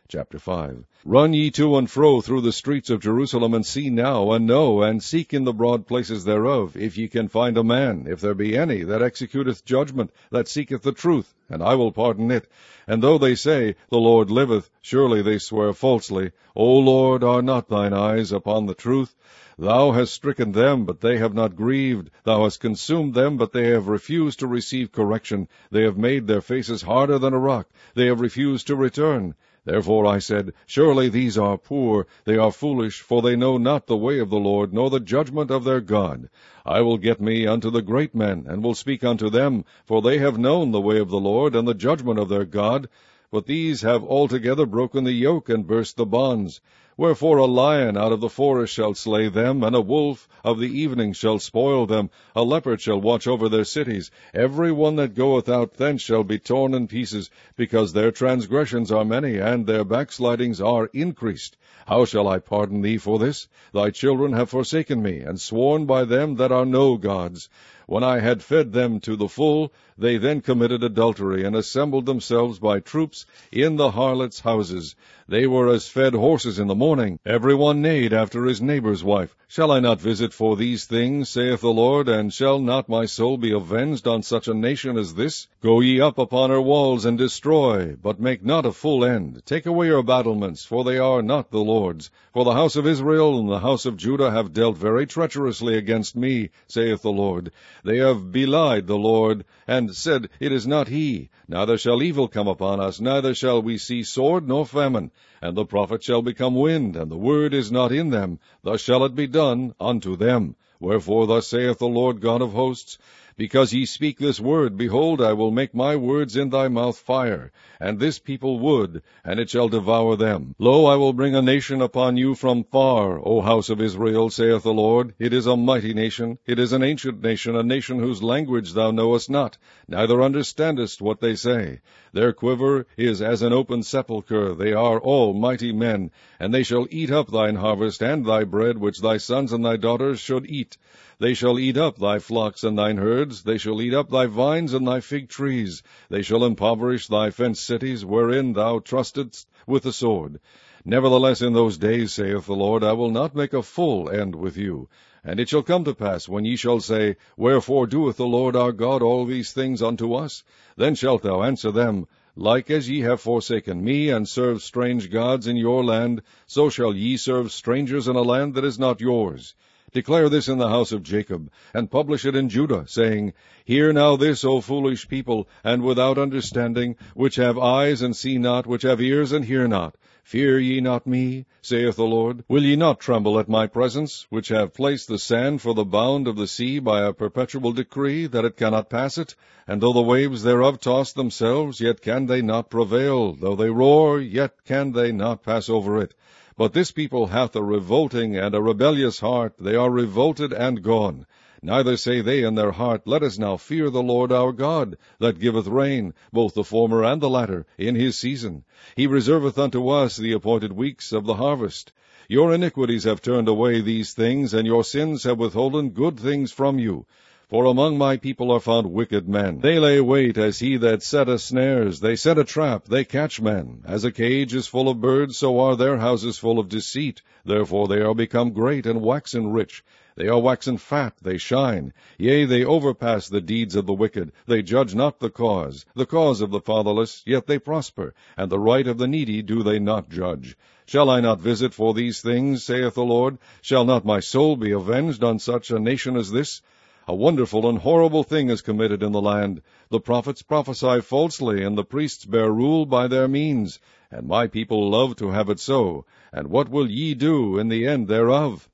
Chapter 5. Run ye to and fro through the streets of Jerusalem, and see now, and know, and seek in the broad places thereof, if ye can find a man, if there be any, that executeth judgment, that seeketh the truth, and I will pardon it. And though they say, The Lord liveth, surely they swear falsely. O Lord, are not thine eyes upon the truth? Thou hast stricken them, but they have not grieved. Thou hast consumed them, but they have refused to receive correction. They have made their faces harder than a rock. They have refused to return. Therefore I said, Surely these are poor, they are foolish, for they know not the way of the Lord, nor the judgment of their God. I will get me unto the great men, and will speak unto them, for they have known the way of the Lord, and the judgment of their God. But these have altogether broken the yoke, and burst the bonds. Wherefore a lion out of the forest shall slay them, and a wolf of the evening shall spoil them. A leopard shall watch over their cities. Every one that goeth out thence shall be torn in pieces, because their transgressions are many, and their backslidings are increased. How shall I pardon thee for this? Thy children have forsaken me, and sworn by them that are no gods. When I had fed them to the full, they then committed adultery, and assembled themselves by troops in the harlots' houses. They were as fed horses in the morning. Every one neighed after his neighbor's wife. Shall I not visit for these things, saith the Lord, and shall not my soul be avenged on such a nation as this? Go ye up upon her walls, and destroy, but make not a full end. Take away her battlements, for they are not the Lord's. For the house of Israel and the house of Judah have dealt very treacherously against me, saith the Lord. They have belied the Lord, and said, It is not he. Neither shall evil come upon us, neither shall we see sword nor famine. And the prophet shall become wind, and the word is not in them. Thus shall it be done unto them. Wherefore thus saith the Lord God of hosts, Because ye speak this word, behold, I will make my words in thy mouth fire, and this people wood, and it shall devour them. Lo, I will bring a nation upon you from far, O house of Israel, saith the Lord. It is a mighty nation, it is an ancient nation, a nation whose language thou knowest not, neither understandest what they say. Their quiver is as an open sepulchre, they are all mighty men, and they shall eat up thine harvest and thy bread, which thy sons and thy daughters should eat. They shall eat up thy flocks and thine herds, they shall eat up thy vines and thy fig trees. They shall impoverish thy fenced cities, wherein thou trustedst with the sword. Nevertheless in those days, saith the Lord, I will not make a full end with you. And it shall come to pass, when ye shall say, Wherefore doeth the Lord our God all these things unto us? Then shalt thou answer them, Like as ye have forsaken me, and served strange gods in your land, so shall ye serve strangers in a land that is not yours. Declare this in the house of Jacob, and publish it in Judah, saying, Hear now this, O foolish people, and without understanding, which have eyes and see not, which have ears and hear not. Fear ye not me, saith the Lord? Will ye not tremble at my presence, which have placed the sand for the bound of the sea by a perpetual decree, that it cannot pass it? And though the waves thereof toss themselves, yet can they not prevail. Though they roar, yet can they not pass over it. But this people hath a revolting and a rebellious heart. They are revolted and gone. Neither say they in their heart, Let us now fear the Lord our God, that giveth rain, both the former and the latter, in his season. He reserveth unto us the appointed weeks of the harvest. Your iniquities have turned away these things, and your sins have withholden good things from you. For among my people are found wicked men. They lay wait as he that setteth snares. They set a trap, they catch men. As a cage is full of birds, so are their houses full of deceit. Therefore they are become great and waxen rich. They are waxen fat, they shine. Yea, they overpass the deeds of the wicked. They judge not the cause of the fatherless, yet they prosper, and the right of the needy do they not judge. Shall I not visit for these things, saith the Lord? Shall not my soul be avenged on such a nation as this? A wonderful and horrible thing is committed in the land. The prophets prophesy falsely, and the priests bear rule by their means. And my people love to have it so. And what will ye do in the end thereof?